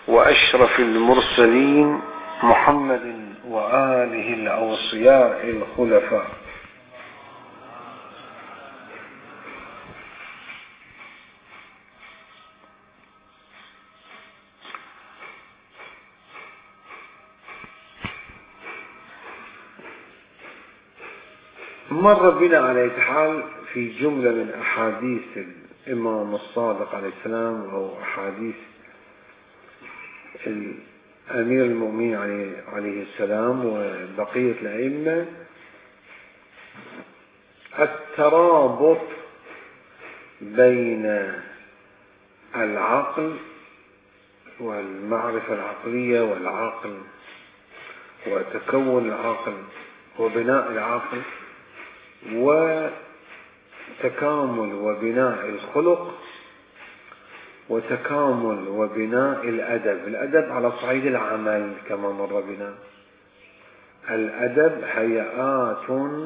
وأشرف المرسلين محمد وآله الأوصياء الخلفاء. مر بنا على الحال في جملة من أحاديث الإمام الصادق عليه السلام أو أحاديث أمير المؤمنين عليه السلام وبقية الأئمة، الترابط بين العقل والمعرفة العقلية والعقل وتكون العقل وبناء العقل وتكامل وبناء الخلق وتكامل وبناء الأدب على صعيد العمل كما مر بنا. الأدب هيئات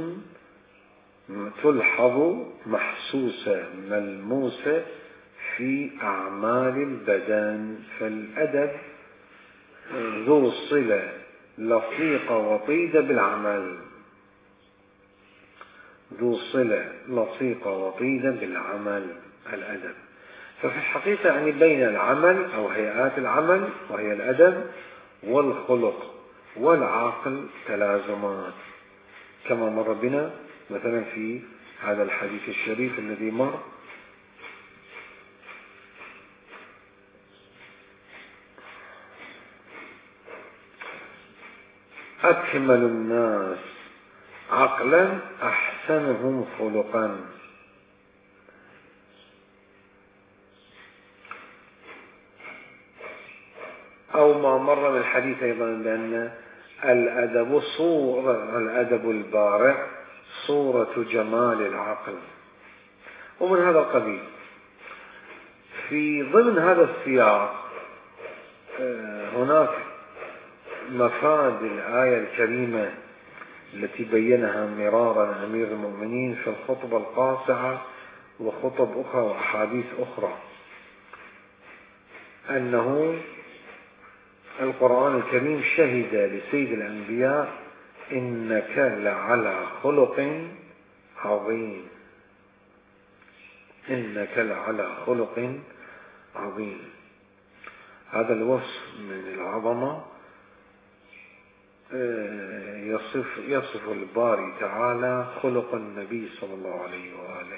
تلحظ محسوسة ملموسة في أعمال البدن، فالأدب ذو صلة لصيقة وطيدة بالعمل، ذو صلة لصيقة وطيدة بالعمل الأدب. ففي الحقيقة يعني بين العمل أو هيئات العمل وهي الأدب والخلق والعقل تلازمات كما مر بنا مثلا في هذا الحديث الشريف الذي مر: أكمل الناس عقلا أحسنهم خلقا. أو ما مر من الحديث أيضا بأن الأدب البارع صورة جمال العقل ومن هذا القبيل. في ضمن هذا السياق هناك مفاد الآية الكريمة التي بينها مرارا أمير المؤمنين في الخطبة القاصعة وخطب أخرى وأحاديث أخرى، أنه القرآن الكريم شهد لسيد الأنبياء: إنك لعلى خلق عظيم، إنك لعلى خلق عظيم. هذا الوصف من العظمة يصف الباري تعالى خلق النبي صلى الله عليه وآله،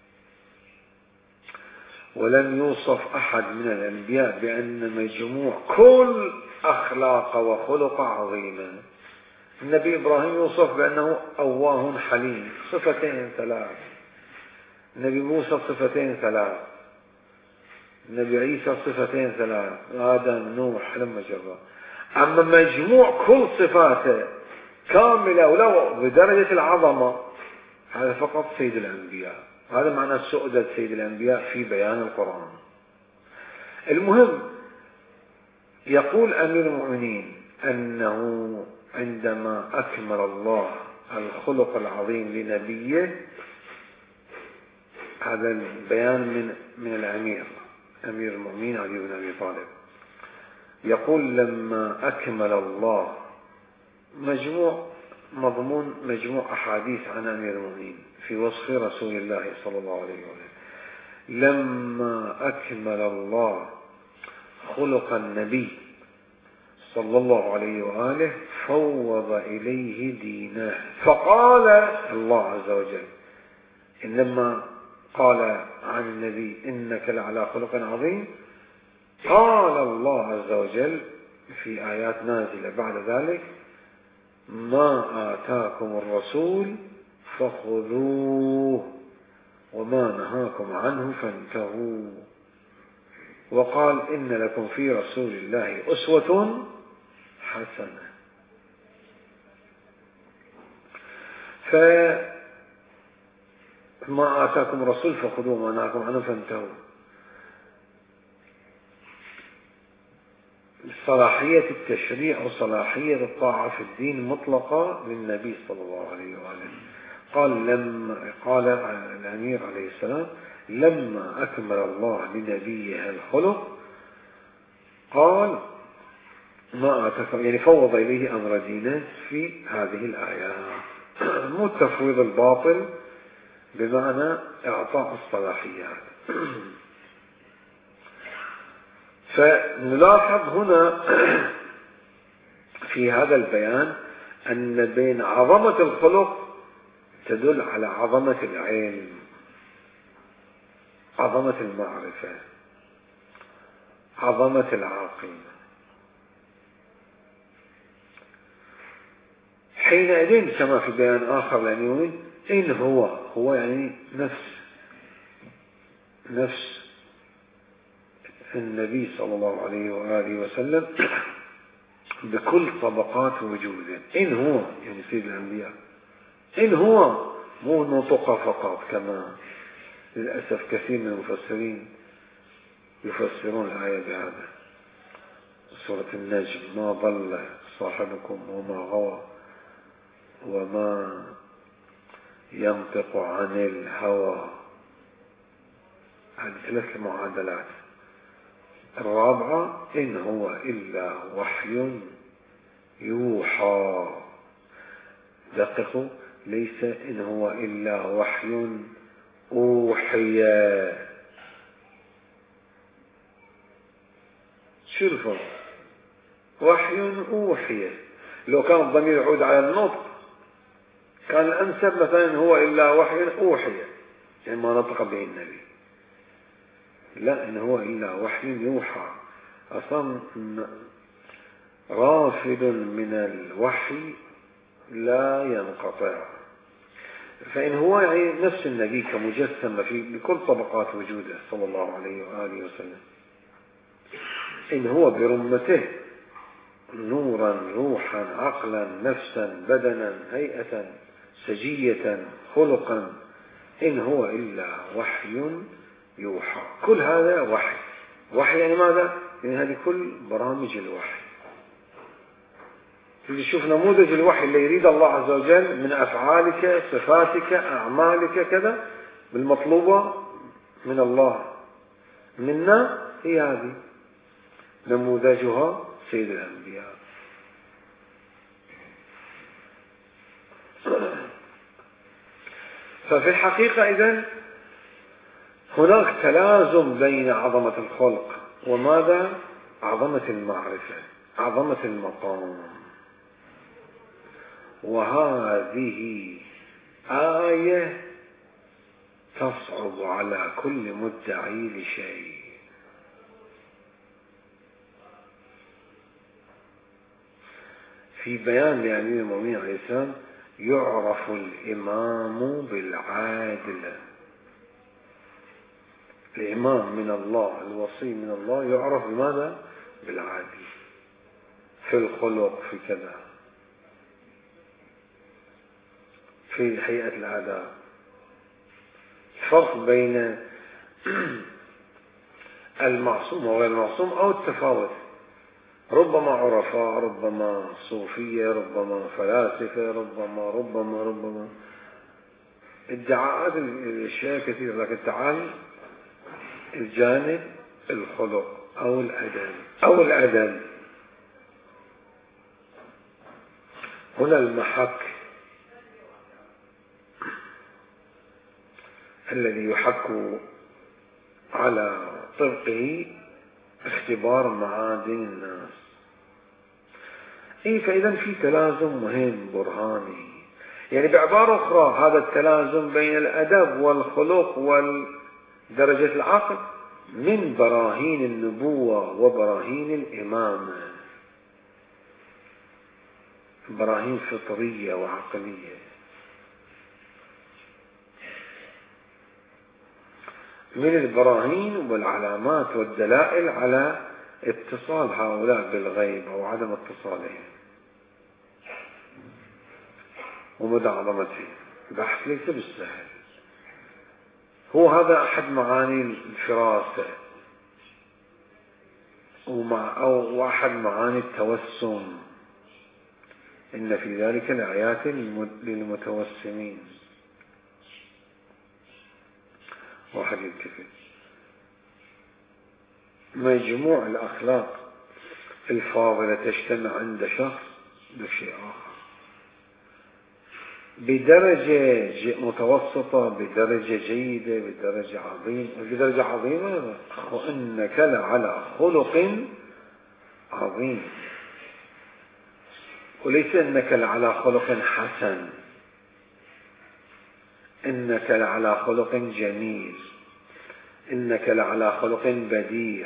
ولم يوصف أحد من الأنبياء بأن مجموع كل أخلاق وخلق عظيمة. النبي إبراهيم يوصف بأنه أواه حليم، صفتين ثلاث. النبي موسى صفتين ثلاث. النبي عيسى صفتين ثلاث. آدم نوح لما جرى. أما مجموع كل صفاته كاملة ولو بدرجة العظمة، هذا فقط سيد الأنبياء. هذا معنى سؤدد سيد الأنبياء في بيان القرآن. المهم، يقول أمير المؤمنين أنه عندما أكمل الله الخلق العظيم لنبيه، هذا البيان من الأمير أمير المؤمنين علي بن أبي طالب، يقول: لما أكمل الله مجموع أحاديث عن أمير المؤمنين في وصف رسول الله صلى الله عليه وسلم. لما أكمل الله خلق النبي صلى الله عليه وآله فوض إليه دينه، فقال الله عز وجل إنما قال عن النبي: إنك لعلى خلق عظيم، قال الله عز وجل في آيات نازلة بعد ذلك: ما آتاكم الرسول فخذوه وما نهاكم عنه فانتهوا. وقال: إن لكم في رسول الله أسوة حسنة. فما آتاكم الرسول فخذوه وما نهاكم عنه فانتهوا. صلاحية التشريع وصلاحية الطاعة في الدين مطلقة للنبي صلى الله عليه وآله. قال الأمير عليه السلام: لما أكمل الله لنبيه الخلق قال: ما آتاكم، يعني فوض إليه أمر دينه في هذه الآيات. مو التفويض الباطل بمعنى إعطاء الصلاحيات. فنلاحظ هنا في هذا البيان أن بين عظمة الخلق تدل على عظمة العلم، عظمة المعرفة، عظمة العاقل. حينئذ كما في بيان آخر لأنه إن هو يعني نفس النبي صلى الله عليه وآله وسلم بكل طبقات وجوده. إن هو يعني سيد الأنبياء، إن هو مو نطق فقط كما للأسف كثير من المفسرين يفسرون الآية بهذا. سورة النجم: ما ضل صاحبكم وما غوى وما ينطق عن الهوى. هذه 3 معادلات. الرابعة: إن هو إلا وحي يوحى. دققوا، ليس إن هو إلا وحي أوحي. شو الفرق؟ وحي أوحي، لو كان الضمير يعود على النطق كان الأنسب مثلا هو إلا وحي أوحي، يعني ما نطق به النبي. لا، إن هو إلا وحي يوحى. أصلا رافد من الوحي لا ينقطع. فإن هو يعني نفس النبي كمجسم بكل طبقات وجوده صلى الله عليه وآله وسلم. إن هو برمته نورا روحا عقلا نفسا بدنا هيئة سجية خلقا، إن هو إلا وحي يوحى. كل هذا وحي يعني ماذا؟ يعني هذه كل برامج الوحي. تيجي تشوف نموذج الوحي اللي يريد الله عز وجل من أفعالك، صفاتك، أعمالك، كذا بالمطلوبة من الله منا، هي هذه نموذجها سيد الأنبياء. ففي الحقيقة إذن هناك تلازم بين عظمة الخلق وماذا؟ عظمة المعرفة، عظمة المقام. وهذه آية تصعب على كل مدعي لشيء. في بيان لأمير المؤمنين عليه السلام: يعرف الإمام بالعادل. الإمام من الله، الوصي من الله، يعرف بماذا؟ بالعادل في الخلق، في كذا، في هيئة الآداب. الفرق بين المعصوم وغير المعصوم أو التفاوت، ربما عرفاء، ربما صوفية، ربما فلاسفة، ربما ادعاءات الأشياء كثيرة. لكن تعال الجانب الخلق أو الأدب هنا المحك الذي يحك على طبقه اختبار معادن الناس. فإذا في تلازم مهم برهاني. يعني بعبارة أخرى هذا التلازم بين الأدب والخلق ودرجة العقل من براهين النبوة وبراهين الإمامة، براهين فطرية وعقلية. من البراهين والعلامات والدلائل على اتصال هؤلاء بالغيب أو عدم اتصالهم ومدى عظمته. بحث ليس بالسهل. هو هذا أحد معاني الفراسة وأحد معاني التوسم. إن في ذلك لآيات للمتوسمين. واحد يلتفت. مجموع الأخلاق الفاضلة تجتمع عند شخص بشيء آخر، بدرجة متوسطة، بدرجة جيدة، بدرجة عظيمة، بدرجة عظيمة. وإنك لعلى خلق عظيم، وليس إنك لعلى خلق حسن، إنك لعلى خلق جميل، إنك لعلى خلق بديع.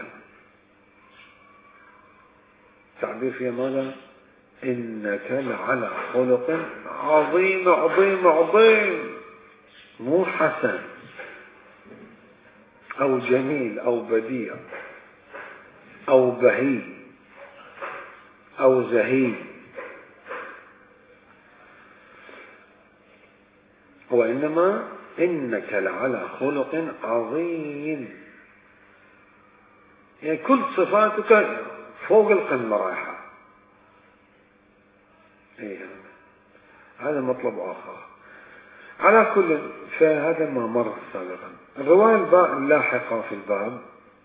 تعبير في ماذا؟ إنك لعلى خلق عظيم عظيم عظيم، مو حسن أو جميل أو بديع أو بهي أو زهيد، وإنما إنك لعلى خلق عظيم، يعني كل صفاتك فوق القمة رايحة. هذا مطلب آخر. على كل، فهذا ما مر سابقا. الرواية اللاحقة في الباب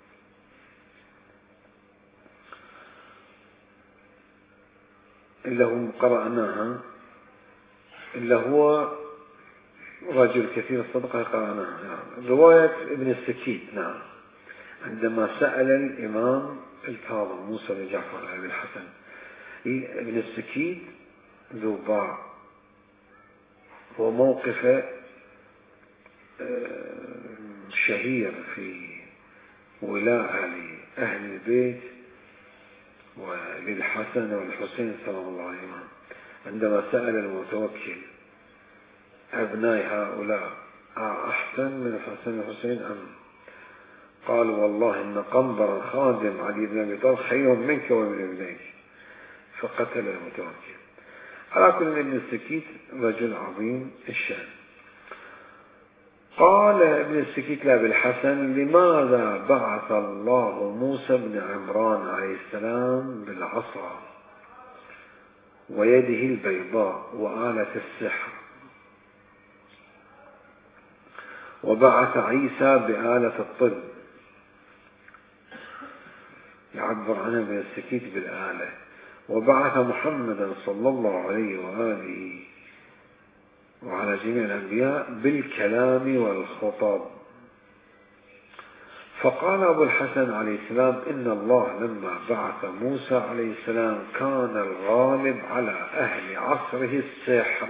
اللي هو قرأناها، اللي هو رجل كثير الصدقة قرأناها، نعم. رواية ابن السكيت، نعم، عندما سأل الإمام الكاظم موسى بن جعفر أبي الحسن. ابن السكيت ذو باع، هو موقفه شهير في ولاء أهل البيت وللحسن والحسين سلام الله عليهما، عندما سأل المتوكل أبناء هؤلاء أحسن من الحسن والحسين أم؟ قال والله إن قنبر خادم علي بن أبي طالب خير منك ومن ابنيك، فقتل المتوكل. على كل، ابن السكيت رجل عظيم الشأن. قال ابن السكيت لأبي الحسن: لماذا بعث الله موسى بن عمران عليه السلام بالعصا ويده البيضاء وآلة السحر، وبعث عيسى بآلة الطب؟ يعبر عنها ابن السكيت بالآلة. وبعث محمدا صلى الله عليه وآله وعلى جميع الأنبياء بالكلام والخطاب. فقال أبو الحسن عليه السلام: إن الله لما بعث موسى عليه السلام كان الغالب على أهل عصره السحر،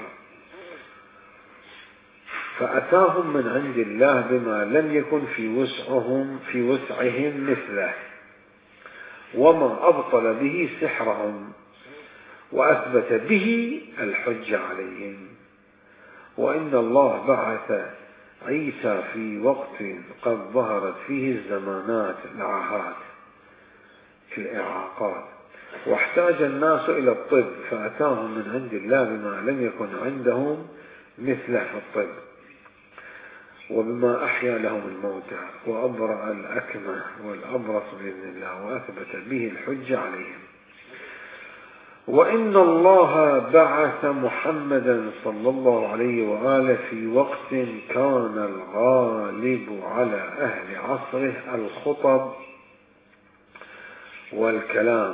فأتاهم من عند الله بما لم يكن في وسعهم مثله، وما أبطل به سحرهم وأثبت به الحج عليهم. وإن الله بعث عيسى في وقت قد ظهرت فيه الزمانات العاهات الإعاقات، واحتاج الناس إلى الطب، فأتاهم من عند الله بما لم يكن عندهم مثله في الطب، وبما أحيا لهم الموتى وأبرأ الأكمه والأبرص بإذن الله، وأثبت به الحج عليهم. وإن الله بعث محمدا صلى الله عليه وآله في وقت كان الغالب على أهل عصره الخطب والكلام.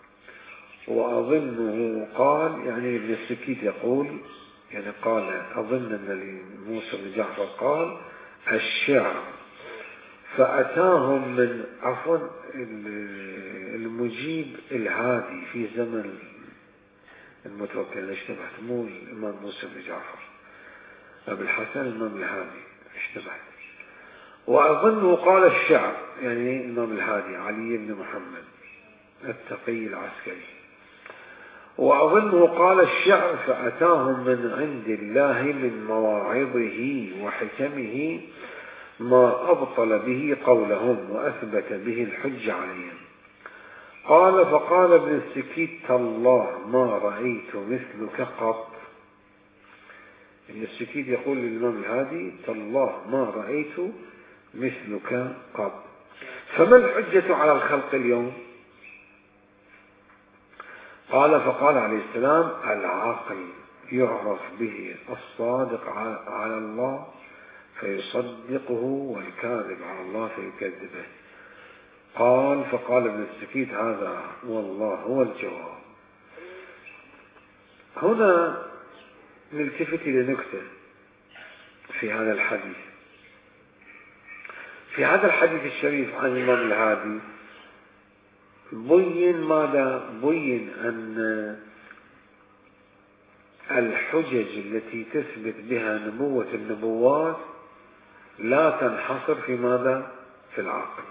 وأظنه قال، يعني ابن السكيت يقول، يعني قال أظن أن موسى بن جعفر قال الشعر، فأتاهم من المجيب الهادي في زمن المتوكل. اشتبهت، مو الإمام موسى بن جعفر، أبي الحسن الإمام الهادي، اشتبهت. وأظنه قال الشعر، يعني الإمام الهادي علي بن محمد التقي العسكري. وأظنه قال الشعر، فأتاهم من عند الله من مواعظه وحكمه ما أبطل به قولهم وأثبت به الحج عليهم. قال: فقال ابن السكيت: تالله ما رأيت مثلك قط. ابن السكيت يقول للإمام الهادي: تالله ما رأيت مثلك قط. فما الحجة على الخلق اليوم؟ قال: فقال عليه السلام: العقل يعرف به الصادق على الله فيصدقه، والكاذب على الله فيكذبه. فقال ابن السكيت: هذا والله هو الجواب. هنا نلتفت إلى نكتة في هذا الحديث. في هذا الحديث الشريف عن الإمام الهادي بين ماذا؟ بين أن الحجج التي تثبت بها نبوة النبوات لا تنحصر في ماذا؟ في العقل.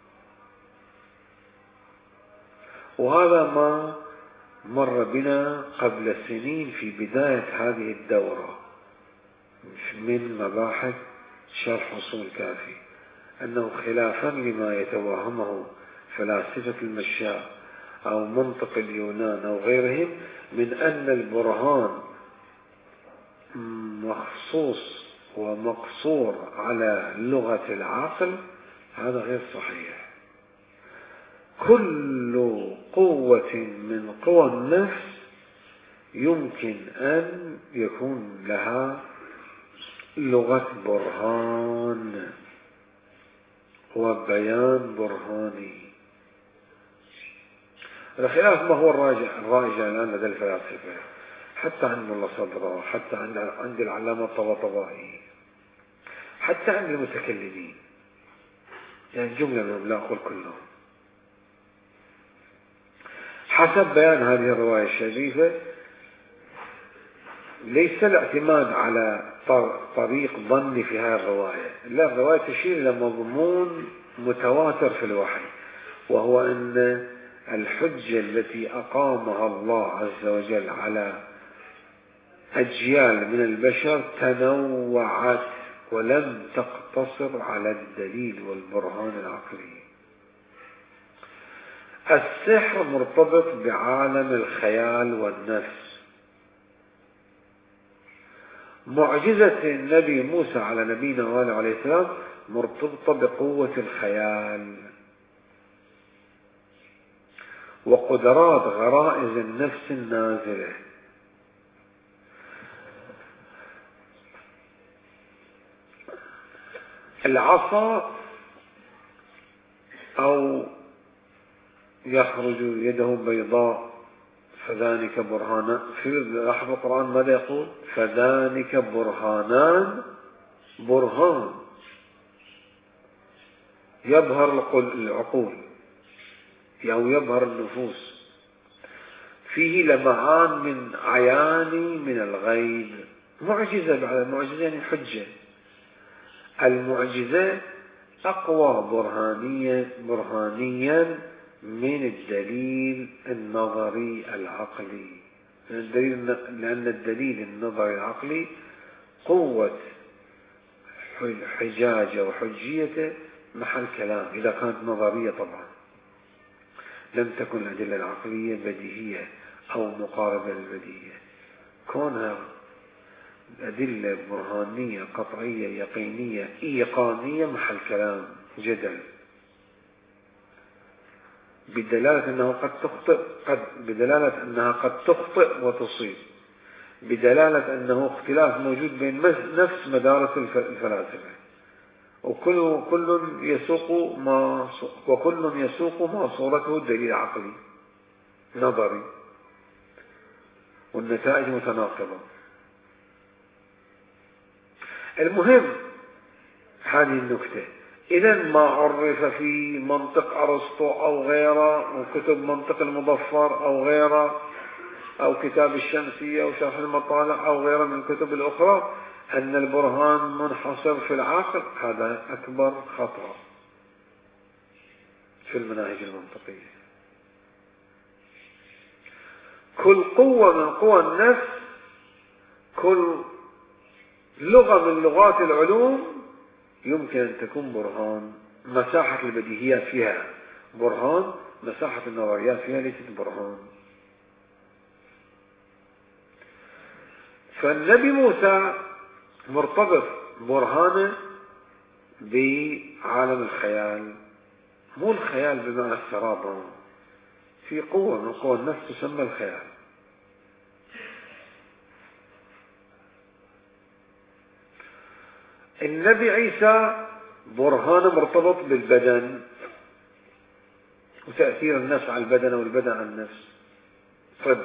وهذا ما مر بنا قبل سنين في بداية هذه الدورة من مباحث شرح أصول الكافي، أنه خلافا لما يتوهمه فلاسفة المشاء أو منطق اليونان أو غيرهم من أن البرهان مخصوص ومقصور على لغة العقل، هذا غير صحيح. كل قوة من قوى النفس يمكن أن يكون لها لغة برهان وبيان برهاني. الخلاف ما هو الراجع الآن لدى الفلاسفة، حتى عند ملا صدرة، حتى عند العلامة الطباطبائي، حتى عند المتكلمين، يعني جملة منهم لا أقول كلهم، حسب بيان هذه الرواية الشريفة. ليس الاعتماد على طريق ظني في هذه الرواية، لا، الرواية تشير إلى مضمون متواتر في الوحي، وهو أن الحجة التي أقامها الله عز وجل على أجيال من البشر تنوعت ولم تقتصر على الدليل والبرهان العقلي. السحر مرتبط بعالم الخيال والنفس. معجزة النبي موسى على نبينا وآله عليه السلام مرتبطة بقوة الخيال وقدرات غرائز النفس النازلة. العصا أو يخرج يده بيضاء فذلك برهانان، في لحظة القرآن ماذا يقول؟ فذلك برهانان، برهان يبهر العقول أو يبهر النفوس، فيه لمعان من عيان من الغيب. معجزة بعد المعجزة يعني حجة. المعجزة أقوى برهانيا من الدليل النظري العقلي، لأن الدليل النظري العقلي قوة حجاجة وحجيته محل كلام إذا كانت نظرية. طبعا لم تكن الأدلة العقلية بديهية أو مقاربة للبديهية، كونها أدلة برهانية قطعية يقينية إيقانية محل كلام جدل، بدلالة أنها قد تخطئ وتصيب، بدلالة أنه اختلاف موجود بين نفس مدارس الفلاسفة، وكل يسوق ما صورته دليل عقلي نظري، والنتائج متناقضة. المهم هذه النكتة. إذا ما عرف في منطق أرسطو أو غيره وكتب منطق المظفر أو غيره أو كتاب الشمسية أو شرح المطالع أو غيره من الكتب الأخرى أن البرهان منحصر في العقل، هذا أكبر خطأ في المناهج المنطقية. كل قوة من قوى النفس، كل لغة من لغات العلوم يمكن أن تكون برهان. مساحة البديهيات فيها برهان، مساحة النظريات فيها ليست برهان. فالنبي موسى مرتبط برهانه بعالم الخيال، مو الخيال بمعنى السراب، في قوة من قوى النفس تسمى الخيال. النبي عيسى برهانه مرتبط بالبدن، وتأثير النفس على البدن والبدن على النفس. طب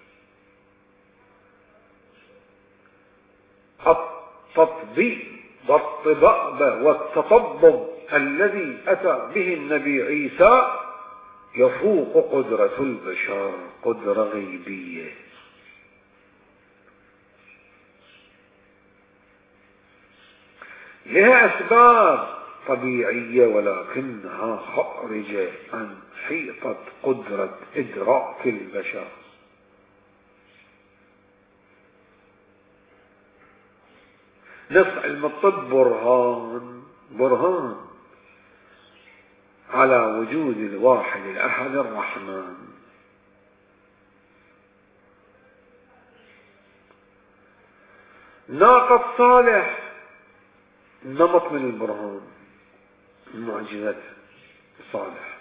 الطباب والتطبب الذي أتى به النبي عيسى يفوق قدرة البشر، قدرة غيبية. لها أسباب طبيعية ولكنها خارجة عن حيطة قدرة إدراك البشر. نفس علم الطب برهان على وجود الواحد الأحد الرحمن. ناقة صالح نمط من البرهان، معجزة صالح.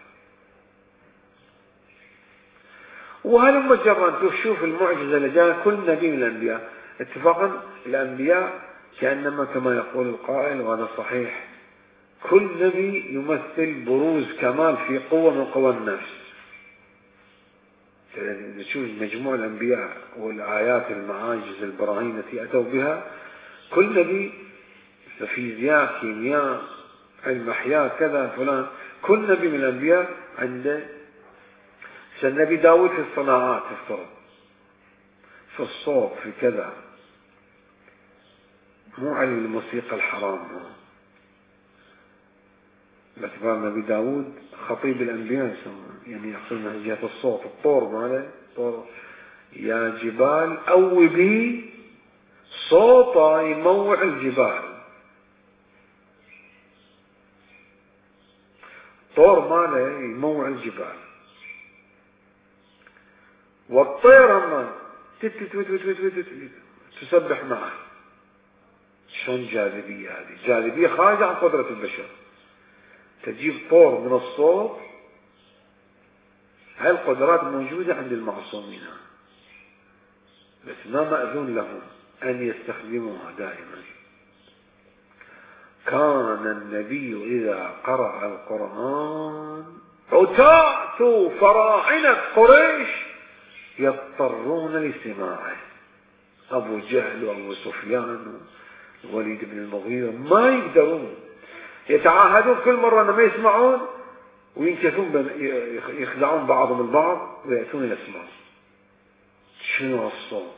وهل مجرد تشوف المعجزة اللي جاء كل نبي من الأنبياء اتفاقا؟ الأنبياء كأنما كما يقول القائل وهذا صحيح، كل نبي يمثل بروز كمال في قوة من قوى النفس. تشوف مجموع الأنبياء والآيات المعاجز البراهين التي أتوا بها، كل نبي فيزياء، كيمياء، علم أحياء، كذا فلان، كل نبي من الأنبياء عنده. النبي داود في الصناعات، في الصوت، في الصوت، في كذا، مو علم الموسيقى الحرام، باعتبار النبي داود خطيب الأنبياء يعني يحصل من جهة الصوت، الطور ماله طور، يا جبال أوبي صوتا يموع الجبال، طور ماله يموع الجبال. والطير أما تسبح معه. شلون جاذبية هذه؟ جاذبية خارجة عن قدرة البشر. تجيب طور من الصوت، هاي القدرات موجودة عند المعصومين بس ما مأذون لهم أن يستخدموها دائما. كان النبي إذا قرأ القرآن عتاة فراعنة قريش يضطرون لسماعه. أبو جهل وأبو سفيان والوليد بن المغيرة ما يقدرون، يتعاهدون كل مرة أنهم ما يسمعون وينكثون، يخدعون بعضهم البعض ويأتون إلى السماع. شنو الصوت؟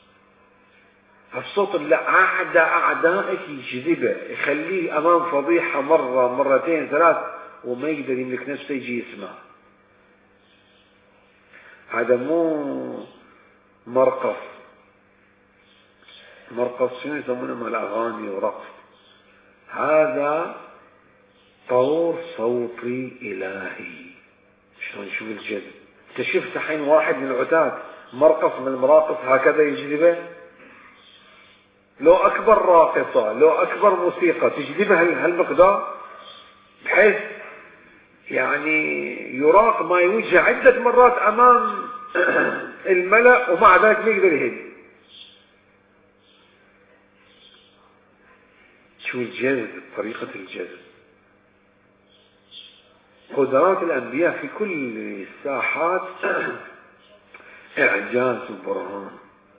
الصوت اللي أعدائك يجذبه، يخليه أمام فضيحة مرة مرتين ثلاث وما يقدر يملك نفسه يجي يسمع. هذا مو مرقص شنو يسمونه مال أغاني ورقص، هذا طور صوتي إلهي. شلون شوف الجذب؟ انت شفت حين واحد من العتاة مرقص من المراقص هكذا يجذبه؟ لو أكبر راقصة، لو أكبر موسيقى تجذبها هالمقدار، بحيث يعني يراق ما يوجه عدة مرات أمام الملأ ومع ذلك ما يقدر يهدي. شو الجذب؟ طريقة الجذب. قدرات الأنبياء في كل الساحات إعجاز وبرهان.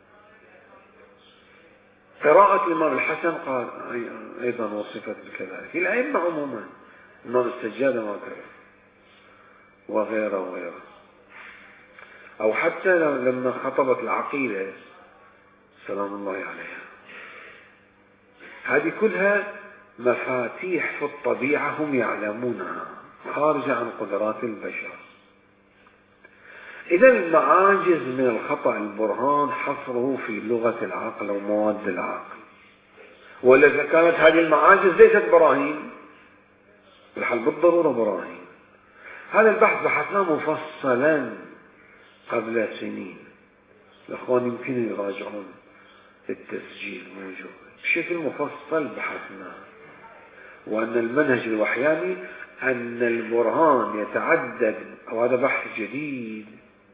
قراءة الإمام الحسن قال أيضا وصفت بكذلك. الأئمة عموما، الإمام السجاد ما كره وغيره، أو حتى لما خطبت العقيلة سلام الله عليها، هذه كلها مفاتيح في الطبيعة هم يعلمونها خارجة عن قدرات البشر. إذا المعاجز من الخطأ البرهان حصره في لغة العقل ومواد العقل، وإذا كانت هذه المعاجز ليست براهين، بالحال بالضرورة براهين. هذا البحث بحثناه مفصلا قبل سنين، الأخوان يمكن يراجعون التسجيل موجود بشكل مفصل بحثناه. وأن المنهج الوحياني أن البرهان يتعدد، أو هذا بحث جديد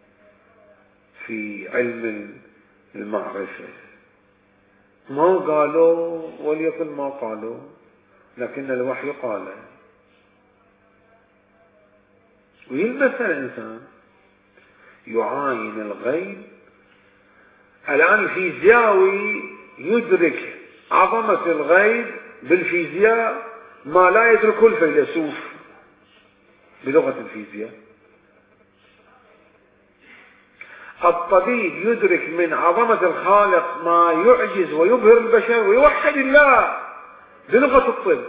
في علم المعرفة، ما قالوا وليكن ما قالوا، لكن الوحي قال. ويلبس الإنسان يعاين الغيب. الآن الفيزيائي يدرك عظمة الغيب بالفيزياء ما لا يدركه الفيلسوف بلغة الفيزياء. الطبيب يدرك من عظمة الخالق ما يعجز ويبهر البشر ويوحد الله بلغة الطب.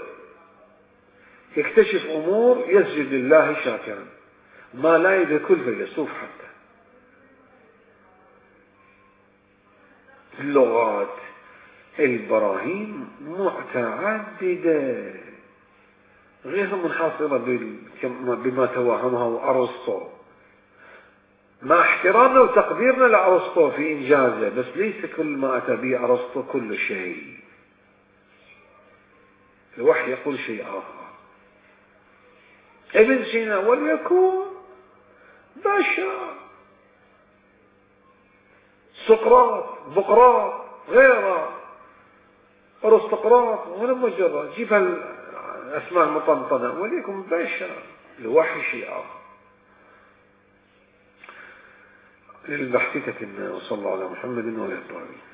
يكتشف أمور يسجد لله شاكرا ما لا يدركه الفيلسوف حتى. اللغات البراهين متعددة غير منحصرة بما توهمه أرسطو، مع احترامنا وتقديرنا لأرسطو في إنجازه، بس ليس كل ما أتى به أرسطو كل شيء. الوحي يقول شيء آخر. ابن سينا وليكن بشر. سقراط، بقراط، غيره، أرسطقراط، ولا مجرد جيب الأسماء المطنطنة، وليكن بشر. الوحي شيء آخر. للبحث كتبنا، وصلى على محمد وعلى آله.